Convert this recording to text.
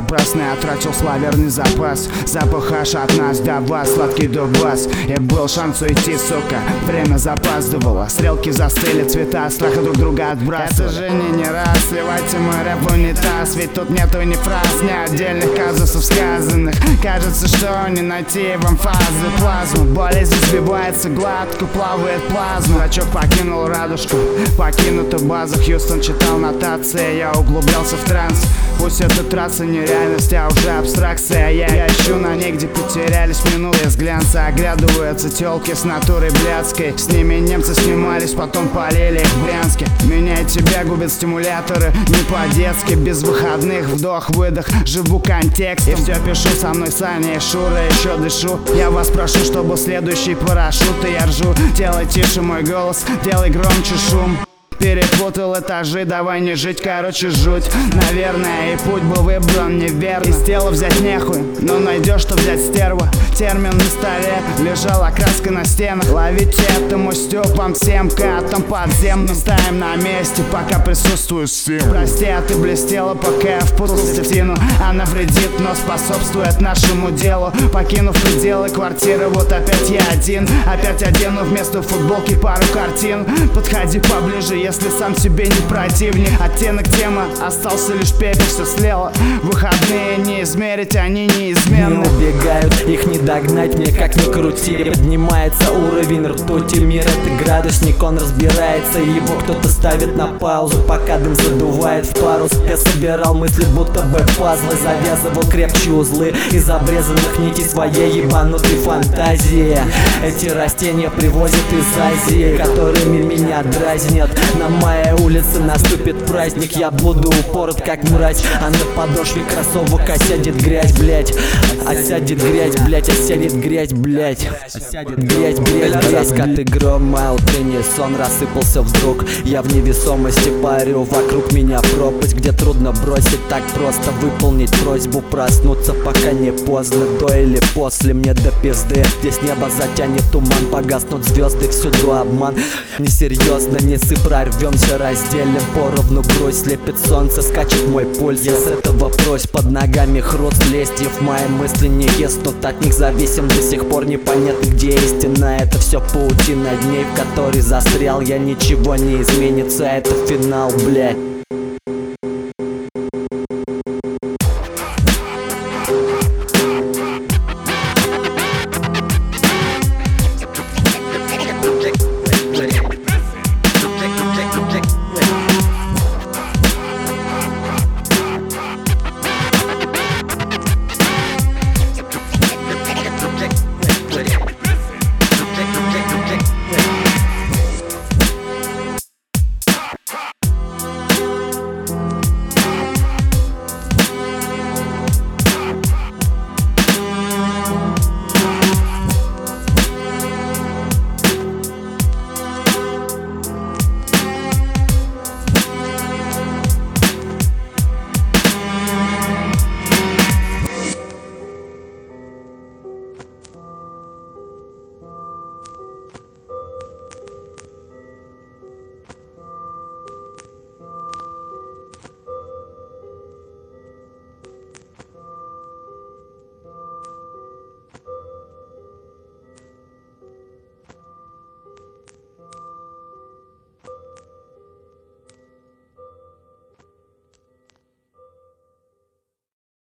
напрасно я тратил славерный запас. Запах аж от нас до вас, сладкий дубас. И был шанс уйти, сука, время запаздывало. Стрелки застыли, цвета страха друг друга отбрасывали. Это же не раз, сливайте мой рэп в унитаз. Ведь тут нету ни фраз, ни отдельных казусов сказанных. Кажется, что не найти вам фазы плазму. Болезнь сбивается гладко, плавает плазма. Зрачок покинул радужку, покинута база. Хьюстон читал нотации, я углублялся в транс. Пусть эта трасса не реальность, а уже абстракция. Я ищу на ней, где потерялись минуты с глянца. Оглядываются тёлки с натурой блядской. С ними немцы снимались, потом полили их в Брянске. Меня и тебя губят стимуляторы, не по-детски. Без выходных, вдох-выдох, живу контекстом. И все пишу со мной Саня и Шура, еще дышу. Я вас прошу, чтобы следующий парашют. И я ржу, делай тише мой голос, делай громче шум. Перепутал этажи, давай не жить, короче жуть. Наверное, и путь был выбран неверно. Из тела взять нехуй, но найдешь, что взять стерва. Термин на столе, лежала краска на стенах. Ловите этому стёпом всем катом подземным. Ставим на месте, пока присутствую всем. Прости, а ты блестела, пока я впутался в тину. Она вредит, но способствует нашему делу. Покинув пределы квартиры, вот опять я один. Опять одену вместо футболки пару картин. Подходи поближе, если сам себе не противник. Оттенок темы, остался лишь пепел, все слева. Выходные не измерить, они неизменны. Не убегают, их не догнать, мне как ни крути. Поднимается уровень ртути, мир это градусник, он разбирается. Его кто-то ставит на паузу, пока дым задувает в парус. Я собирал мысли, будто бы пазлы, завязывал крепче узлы из обрезанных нитей своей ебанутой фантазии. Эти растения привозят из Азии, которыми меня дразнят. На моей улице наступит праздник, я буду упорот как мразь. А на подошве кроссовок осядет грязь, блять. Осядет грязь, блять, осядет грязь, блять. Осядет грязь, блять. Раскаты грома, утренний сон рассыпался вдруг. Я в невесомости парю, вокруг меня пропасть, где трудно бросить так просто выполнить просьбу. Проснуться пока не поздно, до или после мне до пизды. Здесь небо затянет туман, погаснут звезды, всюду обман. Несерьезно, не сыпь, прорвемся, разделим поровну грусть. Слепит солнце, скачет мой пульс. Я с этого прось, под ногами хруст листьев. Мои мысли не ездят, от них зависим. До сих пор непонятно, где истина. Это все паутина дней, в которой застрял я. Ничего не изменится, это финал, блядь.